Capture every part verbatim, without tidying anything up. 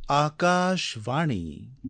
आकाशवाणी।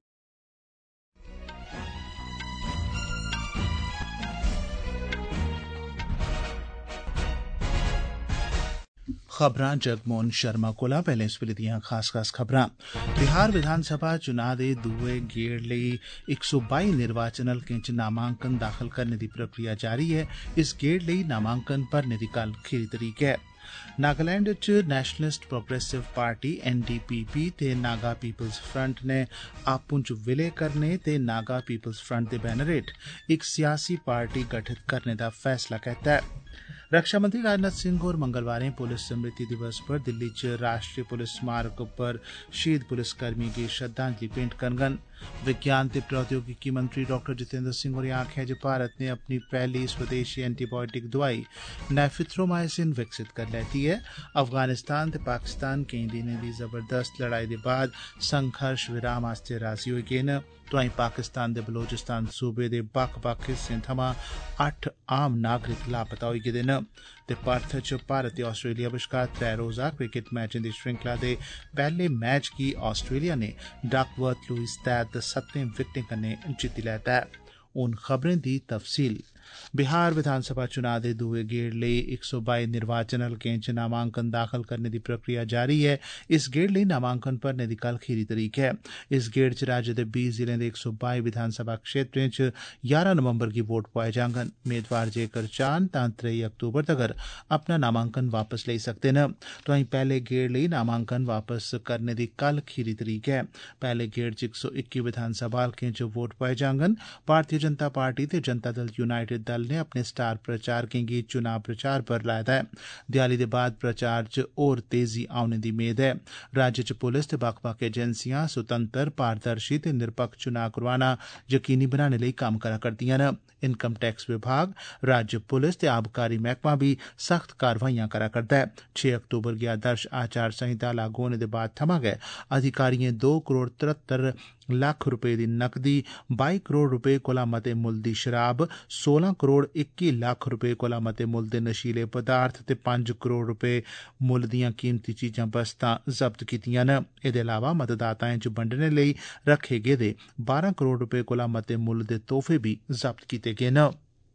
खबरां जगमोहन शर्मा कोला। पैह्ले इस वेले दियां खास खास खबरां। बिहार विधानसभा चुनां दे दुए गेड़ लेई इक सौ बाई निर्वाचन हलकें च नामांकन दाखल करने दी प्रक्रिया जारी ऐ। इस गेड़ लेई नामांकन भरने दी कल खीरी तरीक ऐ। नागालैंड च nationalist progressive party N D P P ते नागा पीपल्स फ्रंट ने आपूं च विलय करने ते नागा पीपल्स फ्रंट दे बैनर हेठ इक सियासी पार्टी गठित करने दा फैसला कीता है। रक्षा मंत्री राजनाथ सिंह होर मंगलवारें पुलिस स्मृति दिवस पर दिल्ली च राष्ट्रीय पुलिस स्मारक पर शहीद पुलिसकर्मियें गी श्रद्धांजलि भेंट करङन। विज्ञान ते प्रौद्योगिकी मंत्री डॉक्टर जितेंद्र सिंह होरें आखेआ जे भारत ने अपनी पैहली स्वदेशी एंटीबायोटिक दवाई नेफिथ्रोमाइसिन विकसित करी लैती ऐ। अफगानिस्तान ते पाकिस्तान केईं दिनें दी जबरदस्त लड़ाई दे बाद संघर्ष विराम आस्तै राजी होई गे न। तोआईं पाकिस्तान दे बलोचिस्तान सूबे दे बक्ख-बक्ख हिस्सें थमां अट्ठ आम नागरिक लापता होई गेदे न। ते पर्थ च भारत ते आस्ट्रेलिया बश्कार त्रै रोज़ा क्रिकेट मैचें दी श्रृंखला दे पैहले मैच गी आस्ट्रेलिया ने डकवर्थ लुईस तैह्त सत्तें विकेटें कन्नै जित्ती लैता ऐ। हून खबरें दी तफसील। बिहार विधानसभा चुनां दे दुए गेड़ लेई इक सौ बाई निर्वाचन हलकें च नामांकन दाखल करने दी प्रक्रिया जारी ऐ। इस गेड़ लेई नामांकन भरने दी कल खीरी तरीक ऐ। इस गेड़ च राज्य दे बीह् जिलें दे इक सौ बाई विधानसभा क्षेत्रें च ग्यारह नवंबर गी वोट पोआए जाङन। मेदवार जेकर चाहन तां त्रेई अक्तूबर तगर अपना नामांकन वापस लेई सकदे न। तोआईं पैहले गेड़ लेई नामांकन वापस करने दी कल खीरी तरीक ऐ। पैहले गेड़ च इक सौ इक्की विधानसभा हलकें च वोट पोआए जाङन। भारतीय जनता पार्टी ते जनता दल यूनाइटेड दल ने अपने स्टार प्रचारकें गी चुनाव प्रचार पर लाए दा ऐ। दिवाली दे बाद प्रचार च होर तेजी औने दी मेद ऐ। राज्य च पुलिस ते बक्ख-बक्ख एजेंसियां सुतंत्र, पारदर्शी ते निरपक्ष चुनां करोआना यकीनी बनाने लेई कम्म करा करदियां न। इनकम टैक्स विभाग, राज्य पुलिस ते आबकारी मैह्कमा बी सख्त कारवाइयां करा करदा ऐ। छे अक्तूबर गी आदर्श आचार संहिता लागू होने दे बाद थमां गै अधिकारिएं दो करोड़ तरहत्तर लक्ख रपे दी नकदी, बाई करोड़ रपे कोला मते मुल्ल दी शराब, सोलां करोड़ इक्की लक्ख रपे कोला मते मुल्ल दे नशीले पदार्थ ते पंज करोड़ रपे मुल्ल दियां कीमती चीजां बस्तां जब्त कीतियां न। एह्दे अलावा मतदाताएं च बंडने लेई रखे गेदे बारां करोड़ रपे कोला मते मुल्ल दे तोहफे बी जब्त कीते गे न।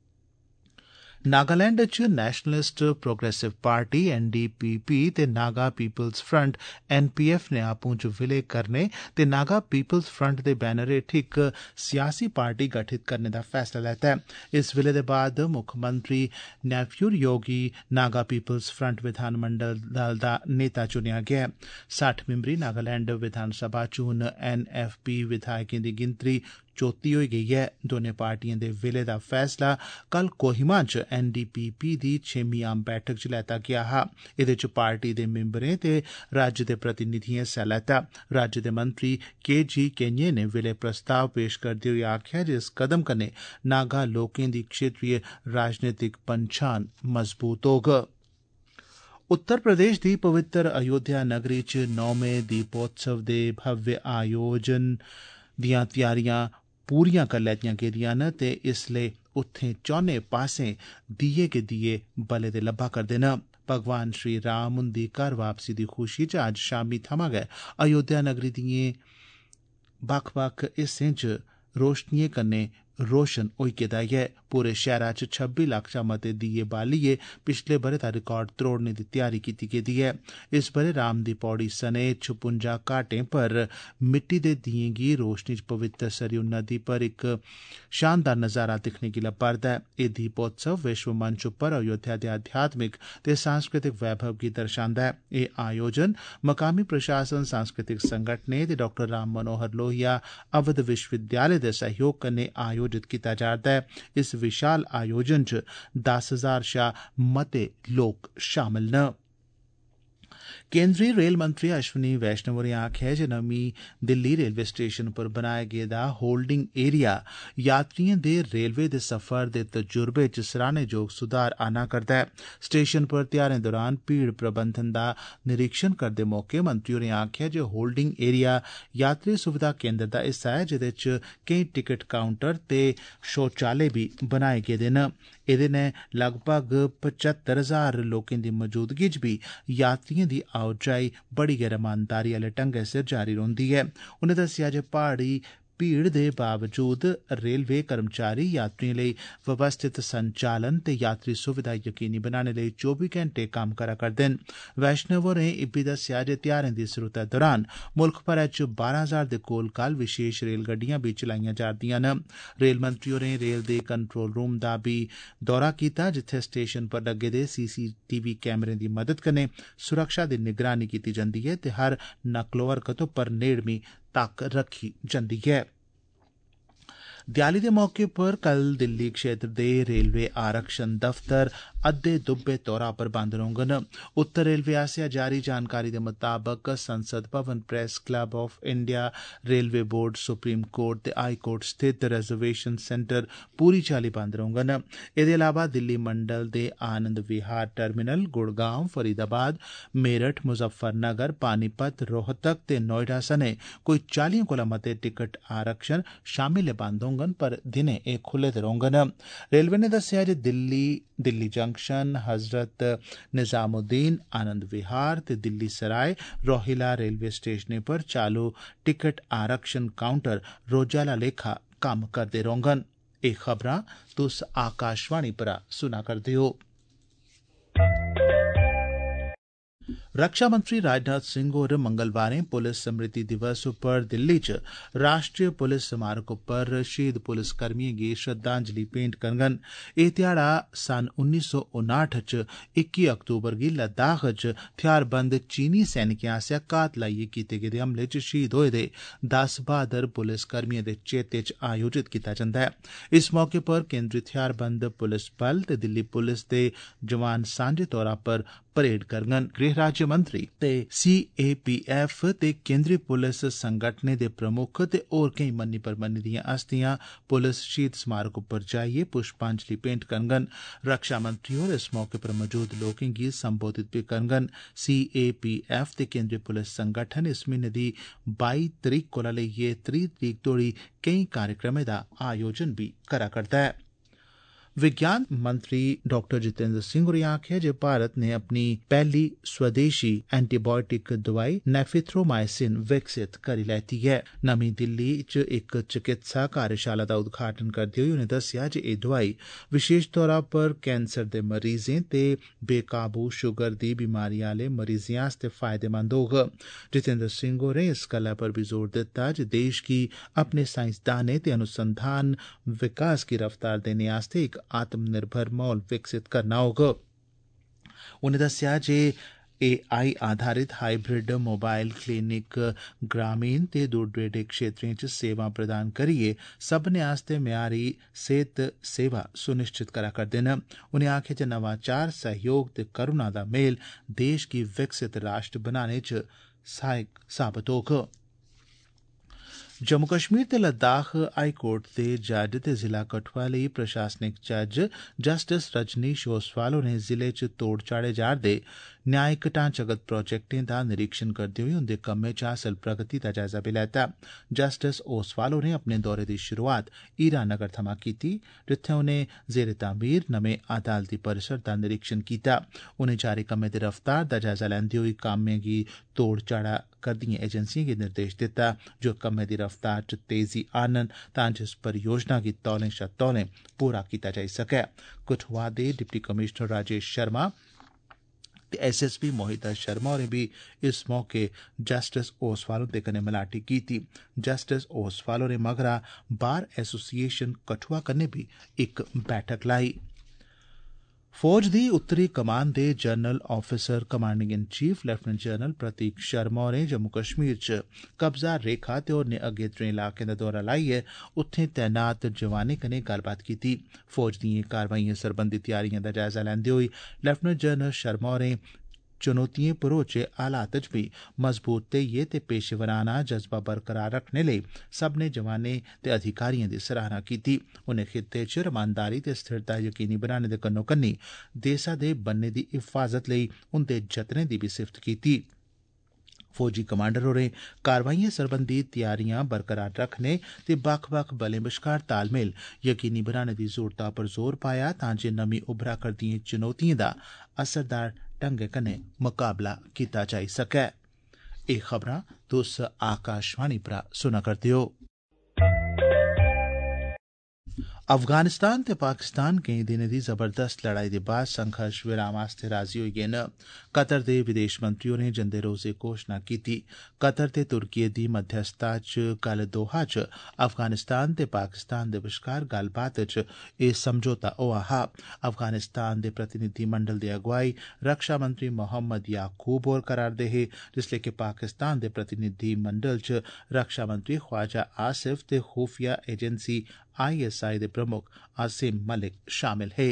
नागालैंड च nationalist progressive party N D P P ते Naga people's front N P F ने आपूं च विलय करने ते नागा पीपल्स फ्रंट दे बैनर हेठ इक सियासी पार्टी गठित करने दा फैसला लैता ऐ। इस विलय दे बाद मुक्खमंत्री नेफ्यूर योगी नागा पीपल्स फ्रंट विधानमंडल दल दा नेता चुनेआ गेआ ऐ। सट्ठ मिंबरी नागालैंड विधानसभा च हून एन एफ पी विधायकें दी गिनतरी चौत्ती होई गेई ऐ। दोनें पार्टिएं दे विलय दा फैसला कल कोहिमा च एन डी पी पी दी छेमीं आम बैठक च लैता गेआ हा। एह्दे च पार्टी दे मिंबरें ते राज्य दे प्रतिनिधिएं हिस्सा लैता। राज्य दे मंत्री के जी केन्ये ने विलय प्रस्ताव पेश करदे होई आखेआ जे इस कदम कन्नै नागा लोकें दी क्षेत्रीय राजनीतिक पंछान मजबूत होग। उत्तर प्रदेश दी पवित्र अयोध्या नगरी च नौमें दीपोत्सव दे भव्य आयोजन दियां त्यारियां पूरियां करी लैतियां गेदियां न ते इसलै उत्थें चौने पासें दिए गै दिए बले दे लब्भा करदे न। भगवान श्री राम हुंदी घर वापसी दी खुशी च अज्ज शामी थमां गै अयोध्या नगरी दिएं बक्ख-बक्ख हिस्सें च रोशनिएं कन्नै रोशन होई गेदा ऐ। पूरे शैह्रा च छब्बी लक्ख शा मते दिए बालियै पिछले ब'रे दा रिकार्ड त्रोड़ने दी तैयारी कीती गेदी ऐ। इस ब'रे राम दी पौड़ी सने छपुंजा घाटें पर मिट्टी दे दिएं गी रोशनी च पवित्र सरयू नदी पर इक शानदार नजारा दिक्खने गी लब्भा'रदा ऐ। एह् दीपोत्सव विश्व मंच उप्पर अयोध्या दे आध्यात्मिक ते सांस्कृतिक वैभव गी दर्शांदा ऐ। एह् आयोजन मकामी प्रशासन, सांस्कृतिक संगठनें ते डाक्टर राम मनोहर लोहिया अवध विश्वविद्यालय दे सहयोग कन्नै आयोजित कीता जा'रदा ऐ। इस विशाल आयोजन च दस हजार शा मते लोक शामल न। केंद्रीय रेल मंत्री अश्विनी वैष्णव होरें आखेआ ऐ जे नमीं दिल्ली रेलवे स्टेशन पर बनाया गेदा होल्डिंग एरिया यात्रिएं दे रेलवे दे सफर दे तजुर्बे च सराहनेजोग सुधार आना करदा ऐ। स्टेशन पर त्योहारें दौरान भीड़ प्रबंधन दा निरीक्षण करदे मौके मंत्री होरें आखेआ जे होल्डिंग एरिया यात्री सुविधा केंद्र दा हिस्सा ऐ, जेह्दे च केईं टिकट काउंटर ते शौचालय बी बनाए गेदे न। एह्दे नै लगभग पचहत्तर हजार लोकें दी मौजूदगी च बी यात्रिएं दी आओजाई बड़ी गै रमानदारी आह्ले ढंगै सिर जारी रौंह्दी ऐ। उनें दस्सेआ जे प्हाड़ी भीड़ दे बावजूद रेलवे कर्मचारी यात्रिएं लेई व्यवस्थित संचालन ते यात्री सुविधा यकीनी बनाने लेई चौबी घैंटे कम्म करा करदे न। वैष्णव होरें इब्बी दस्सेआ जे त्योहारें दी जरूरतै दौरान मुल्ख भरै च बारां हजार दे कोल कल विशेष रेलगड्डियां बी चलाईयां जा'रदियां न। रेल मंत्री होरें रेल दे कंट्रोल रूम दा बी दौरा कीता, जित्थै स्टेशन पर लग्गे दे सीसीटीवी कैमरें दी मदद कन्नै सुरक्षा दी निगरानी कीती जंदी ऐ ते हर नकलो-हरकत उप्पर नेड़मी तक्क रखी जंदी ऐ। दिवाली दे मौके पर कल दिल्ली क्षेत्र दे रेलवे आरक्षण दफ्तर अद्दे दुब्बे तौरा पर बंद रौह्ङन। उत्तर रेलवे आसेआ जारी जानकारी दे मुताबक Sansad Bhavan, press club of India, railway board, supreme court ते हाई कोर्ट स्थित रिजर्वेशन सेंटर पूरी चाल्ली बंद रौह्ङन। एह्दे अलावा दिल्ली मंडल दे आनंद विहार टर्मिनल, गुड़गांव, फरीदाबाद, मेरठ, मुजफ्फरनगर, पानीपत, रोहतक ते नोएडा सने कोई चालियें कोला मते टिकट आरक्षण शामिल बंद होङन, पर दिनें एह् खुले दे रौह्ङन। रेलवे ने दस्सेआ जे दिल्ली, दिल्ली जंक्शन, हजरत निजामुद्दीन, आनंद विहार ते दिल्ली सराय रोहिला रेलवे स्टेशनें पर चालू टिकट आरक्षण काउंटर रोजा आह्ला लेखा कम्म करदे रौह्ङन। एह् खबरां तुस आकाशवाणी परा सुना करदे ओ। रक्षा मंत्री राजनाथ सिंह होर मंगलवारें पुलिस स्मृति दिवस उप्पर दिल्ली च राष्ट्रीय पुलिस स्मारक उप्पर शहीद पुलिसकर्मिएं गी श्रद्धांजलि भेंट करङन। एह् ध्याड़ा सन उन्नी सौ उनाठ च इक्की अक्तूबर गी लद्दाख च थेआरबंद चीनी सैनिकें आसेआ घात लाइयै कीते गेदे हमले च शहीद होए दे दस बहादुर पुलिसकर्मिएं दे चेते च आयोजित कीता जंदा ऐ। इस मौके पर केंद्री थेआरबंद पुलिस बल ते दिल्ली पुलिस दे जवान सांझे तौरा पर परेड करङन। गृह राज्य मंत्री ते सी ए पी एफ ते केंद्री पुलिस संगठनें दे प्रमुख ते होर केई मन्नी परमन्नी दियां हस्तियां पुलिस शहीद स्मारक उप्पर जाइयै पुष्पांजलि भेंट करङन। रक्षा मंत्री होर इस मौके पर मौजूद लोकें गी संबोधित बी करङन। सी ए पी एफ ते केंद्री पुलिस संगठन इस म्हीने दी बाई तरीक कोला लेइयै त्रीह् तरीक तोड़ी केईं कार्यक्रमें दा आयोजन बी करा करदा ऐ। विज्ञान मंत्री डॉक्टर जितेंद्र सिंह होरें आखेआ जे भारत ने अपनी पैहली स्वदेशी एंटीबायोटिक दवाई नेफिथ्रोमाइसिन विकसित करी लैती ऐ। नमीं दिल्ली च इक चिकित्सा कार्यशाला दा उद्घाटन करदे होई उनें दस्सेआ जे एह् दवाई विशेष तौरा पर कैंसर दे मरीजें ते बेकाबू शुगर दी बीमारी आह्ले मरीजें आस्तै फायदेमंद होग। जितेंद्र सिंह होरें इस गल्लै पर बी जोर दित्ता जे देश गी अपने साइंसदानें ते अनुसंधान विकास गी रफ्तार देने आस्तै इक आत्मनिर्भर माहौल विकसित करना होग। उनें दस्सेआ जे ए आई आधारित हाइब्रिड मोबाइल क्लिनिक ग्रामीण ते दूर दरेडे क्षेत्रें च सेवा प्रदान करियै सब्भनें आस्तै म्यारी सेहत सेवा सुनिश्चित करा करदे न। उनें आखेआ जे नवाचार, सहयोग ते करुणा दा मेल देश गी विकसित राष्ट्र बनाने च सहायक साबत होग। जम्मू कश्मीर ते लद्दाख हाई कोर्ट दे जज ते जिला कठुआ लेई प्रशासनिक जज जस्टिस रजनीश ओसवाल होरें जिले च तोड़ चाढ़े जा'रदे न्यायिक ढांचागत प्रोजेक्टें दा निरीक्षण करदे होई उंदे कम्मै च हासल प्रगति दा जायजा बी लैता। जस्टिस ओसवाल होरें अपने दौरे दी शुरुआत हीरानगर थमां कीती, जित्थै उनें जेरे तामीर नमें अदालती परिसर दा निरीक्षण कीता। उनें जारी कम्मै दी रफ्तार दा जायजा लैंदे होई कम्मै गी तोड़ चाढ़ा करदिएं एजेंसिएं गी निर्देश दित्ता जो कम्मै दी रफ्तार च तेजी आनन तां जे इस परियोजना गी तौले शा तौले पूरा कीता जाई सकै। कठुआ दे डिप्टी कमिशनर राजेश शर्मा ते एस एस पी मोहिता शर्मा होरें बी इस मौके जस्टिस ओसवाल हुंदे कन्नै मलाटी कीती। जस्टिस ओसवाल होरें मगरा बार एसोसिएशन कठुआ कन्नै बी इक बैठक लाई। फौज दी उत्तरी कमान दे general officer commanding in chief lieutenant general Prateek Sharma होरें जम्मू कश्मीर च कब्जा रेखा ते होरनें अगेत्रे इलाकें दा दौरा लाइयै उत्थें तैनात जवानें कन्नै गल्लबात कीती। फौज दिएं कारवाइएं सरबंधी तैयारिएं दा जायजा लैंदे होई लेफ्टिनेंट जनरल शर्मा होरें चुनौतिएं भरोचे हालात च बी मजबूत धेइयै ते पेशेवराना जज्बा बरकरार रखने लेई सब्भनें जवानें ते अधिकारिएं दी सराहना कीती। उनें खित्ते च रमानदारी ते स्थिरता यकीनी बनाने दे कन्नो कन्नी देसा दे बन्ने दी हिफाजत लेई उंदे जतनें दी बी सिफ्त कीती। फौजी कमांडर होरें कारवाइएं सरबंधी तैयारियां बरकरार रखने ते बक्ख-बक्ख बलें बश्कार तालमेल यकीनी बनाने दी जरूरता पर जोर पाया तां जे नमीं उभरा करदिएं चुनौतिएं दा असरदार ढंगै कन्नै मुकाबला कीता जाई सकै। एह् खबरां तुस आकाशवाणी परा सुना करदे ओ। अफगानिस्तान ते पाकिस्तान केईं दिनें दी जबरदस्त लड़ाई दे बाद संघर्ष विराम आस्तै राजी होई गे न। कतर दे विदेश मंत्री होरें जंदे रोज एह् घोषणा कीती। कतर ते तुर्किये दी मध्यस्थता च कल दोहा च अफगानिस्तान ते पाकिस्तान दे बश्कार गल्लबात च एह् समझौता होआ हा। अफगानिस्तान दे प्रतिनिधिमंडल दी अगुवाई रक्षा मंत्री मोहम्मद याकूब होर करा'रदे हे, जिसलै कि पाकिस्तान दे प्रतिनिधिमंडल च रक्षा मंत्री ख्वाजा आसिफ ते खुफिया एजेंसी आई एस आई दे प्रमुख आसिम मलिक शामिल हे।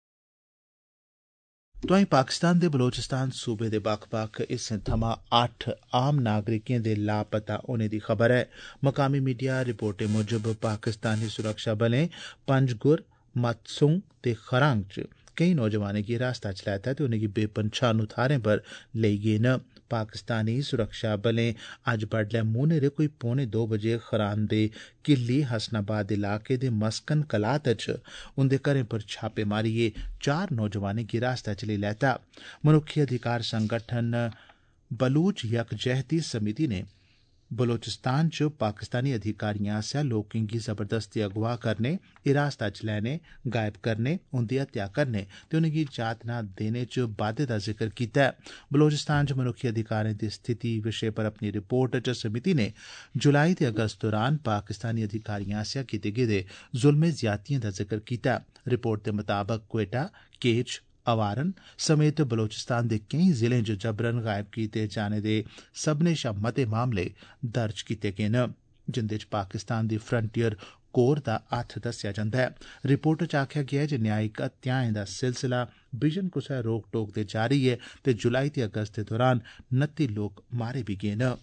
तोआईं पाकिस्तान दे बलोचिस्तान सूबे दे बक्ख-बक्ख हिस्सें थमां अट्ठ आम नागरिकें दे लापता होने दी खबर ऐ। मकामी मीडिया रिपोर्टें मुजब पाकिस्तानी सुरक्षा बलें पंजगुर, मतसुंग ते खरांग च केईं नौजवानें गी हिरासता च लैता ते उनेंगी बेपंछानू थाह्रें पर लेई गे न। पाकिस्तानी सुरक्षा बलें अज्ज बड्डलै मूंह् कोई पौने दो बजे खरान दे किल्ली हसनाबाद इलाके दे मस्कन कलात च उंदे घरें पर छापे मारियै चार नौजवानें गी हिरासता च लेई लैता। मनुक्खी अधिकार संगठन बलूच यकजहती समिति ने बलोचिस्तान च पाकिस्तानी अधिकारिएं आसेआ लोकें गी जबरदस्ती अगवा करने, हिरासता च लैने, गायब करने, उंदी हत्या करने ते उनेंगी जातना देने च बाद्दे दा जिक्र कीता ऐ। बलोचिस्तान च मनुक्खी अधिकारें दी स्थिति विशे पर अपनी रिपोर्ट च समिति ने जुलाई ते अगस्त दौरान पाकिस्तानी अधिकारिएं आसेआ कीते गेदे जुल्में ज्यादतिएं दा जिक्र कीता। रिपोर्ट दे मताबक क्वेटा, केच, अवारन समेत बलोचिस्तान दे केईं जिलें च जबरन गायब कीते जाने दे सब्भनें शा मते मामले दर्ज कीते गे न, जिंदे च पाकिस्तान दी फ्रंटियर कोर दा हत्थ दस्सेआ जंदा ऐ। रिपोर्ट च आखेआ गेआ ऐ जे न्यायिक हत्याएं दा सिलसिला बिजन कुसै रोक टोक दे जारी ऐ ते जुलाई ते अगस्त दे दौरान नत्ती लोक मारे बी गे न।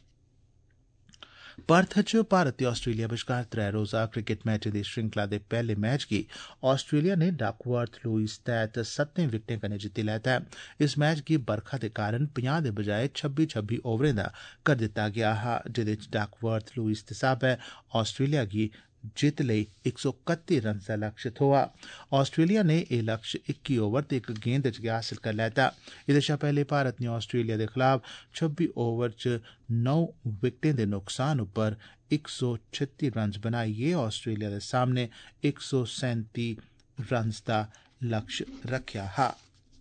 पर्थ च भारत ते आस्ट्रेलिया बश्कार त्रै रोजा क्रिकेट मैच दी श्रृंखला दे पैह्ले मैच गी आस्ट्रेलिया ने डकवर्थ लुईस तैह्त सत्तें विकेटें कन्नै जित्ती लैता ऐ। इस मैच गी बरखा दे कारण पंजाह् दे बजाए छब्बी छब्बी ओवरें दा करी दित्ता गेआ हा, जेह्दे च डकवर्थ लुईस दे स्हाबै आस्ट्रेलिया गी जित्त लेई इक सौ कत्ती रन दा लक्ष्य थ्होआ। आस्ट्रेलिया ने एह् लक्ष्य इक्की ओवर ते इक गेंद च गै हासल करी लैता। एह्दे शा पैह्ले भारत ने आस्ट्रेलिया दे खलाफ छब्बी ओवर च नौ विकेटें दे नुकसान उप्पर इक सौ छित्ती रन बनाइयै आस्ट्रेलिया दे सामने इक सौ सैंती रन दा लक्ष्य रखेआ हा।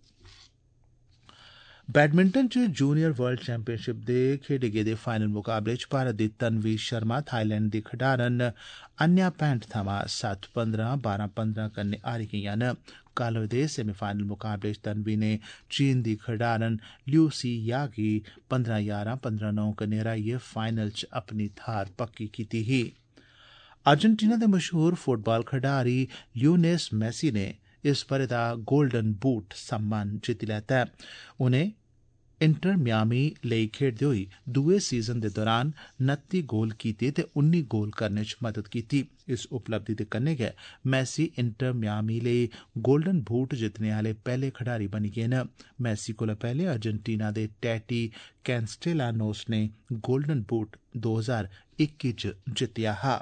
बैडमिंटन च जूनियर वर्ल्ड चैंपियनशिप दे खेडे गेदे फाइनल मुकाबले च भारत दी तन्वी शर्मा थाईलैंड दी खडारन अन्या पैंट थमां सत्त पंद्रह बारां पंद्रह कन्नै हारी गेइयां न। कल होए दे सेमीफाइनल मुकाबले च तन्वी ने चीन दी खडारन लिऊ सी या गी पंद्रह ग्यारह पंद्रह नौ कन्नै हराइयै फाइनल च अपनी थाह्र पक्की कीती ही। अर्जेंटीना दे मशहूर फुटबाल खडारी लियोनेल मेसी ने इस ब'रे दा गोल्डन बूट सम्मान जित्ती लैता ऐ। उनें इंटर मियामी लेई खेडदे होई दुए सीजन दे दौरान नत्ती गोल कीते ते उन्नी गोल करने च मदद कीती। इस उपलब्धि दे कन्नै गै मैसी इंटर मियामी लेई गोल्डन बूट जित्तने आह्ले पैह्ले खडारी बनी गे न। मैसी कोला पैह्ले अर्जेंटीना दे टैटी कैस्टेलानोस ने गोल्डन बूट दो ज्हार इक्की च जित्तेआ हा।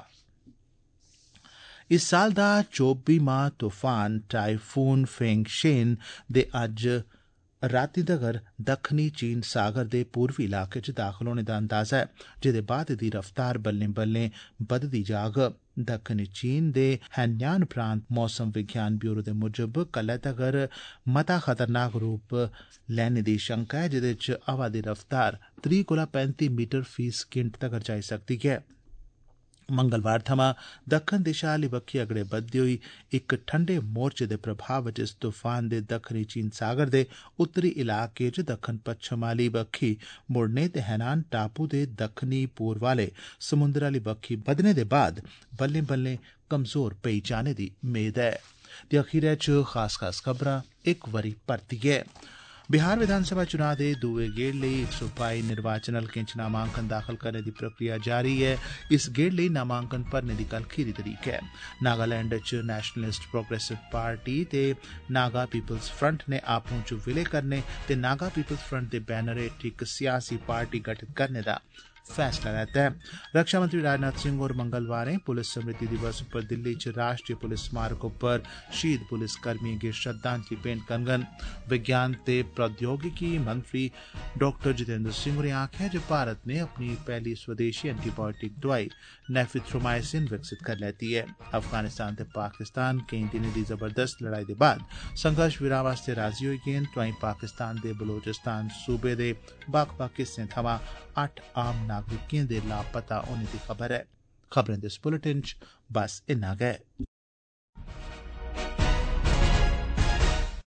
इस साल दा चौबीमां तूफान टाइफून फेंगशेन दे अज्ज रातीं तगर दक्खनी चीन सागर दे पूर्वी इलाके च दाखल होने दा अंदाजा ऐ, जेह्दे बाद एह्दी रफ्तार बल्लें बल्लें बधदी जाग। दक्खनी चीन दे हैन्यान प्रांत मौसम विज्ञान ब्यूरो दे मुजब कल्लै तगर मता खतरनाक रूप लैने दी शंका ऐ, जेह्दे च हवा दी रफ्तार त्रीह् कोला पैंती मीटर फी सकिंट तगर जाई सकदी ऐ। मंगलवार थमां दक्खन दिशा आह्ली बक्खी अगड़े बधदे होई इक ठंडे मोर्चे दे प्रभाव च इस तूफान दे दक्खनी चीन सागर दे उत्तरी इलाके च दक्खन पच्छम आह्ली बक्खी मुड़ने ते हैनान टापू दे दक्खनी पूर्व आह्ले समुंदर आह्ली बक्खी बधने दे बाद बल्लें बल्लें कमजोर पेई जाने दी मेद ऐ। ते अखीरै च खास खास खबरां इक बारी परतियै। बिहार विधानसभा चुनां दे दुए गेड़ लेई इक सौ बाई निर्वाचन हल्कें च नामांकन दाखल करने दी प्रक्रिया जारी ऐ। इस गेड़ लेई नामांकन भरने दी कल खीरी तरीक ऐ। नागालैंड च नेशनलिस्ट प्रोग्रेसिव पार्टी ते नागा पीपल्स फ्रंट ने आपूं च विलय करने ते नागा पीपल्स फ्रंट दे बैनर हेठ इक सियासी पार्टी गठित करने दा फैसला लैता है। रक्षा मंत्री राजनाथ सिंह होर मंगलवारें पुलिस स्मृति दिवस पर दिल्ली च राष्ट्रीय पुलिस स्मारक पर शहीद पुलिस कर्मियें गी श्रद्धांजलि भेंट करङन। विज्ञान ते प्रौद्योगिकी मंत्री डॉक्टर जितेंद्र सिंह होरें आखेआ जे भारत ने अपनी पहली स्वदेशी एंटीबायोटिक दवाई नेफिथ्रोमाइसिन विकसित करी लैती है। अफगानिस्तान ते पाकिस्तान केईं दिनें दी जबरदस्त लड़ाई दे बाद संघर्ष विराम आस्तै राजी होई गे न। तोआईं पाकिस्तान दे बलोचिस्तान सूबे दे बक्ख-बक्ख हिस्सें थमां अट्ठ आम नागरिकें दे लापता होने दी खबर ऐ। खबरें दे इस बुलेटिन च बस इन्ना गै।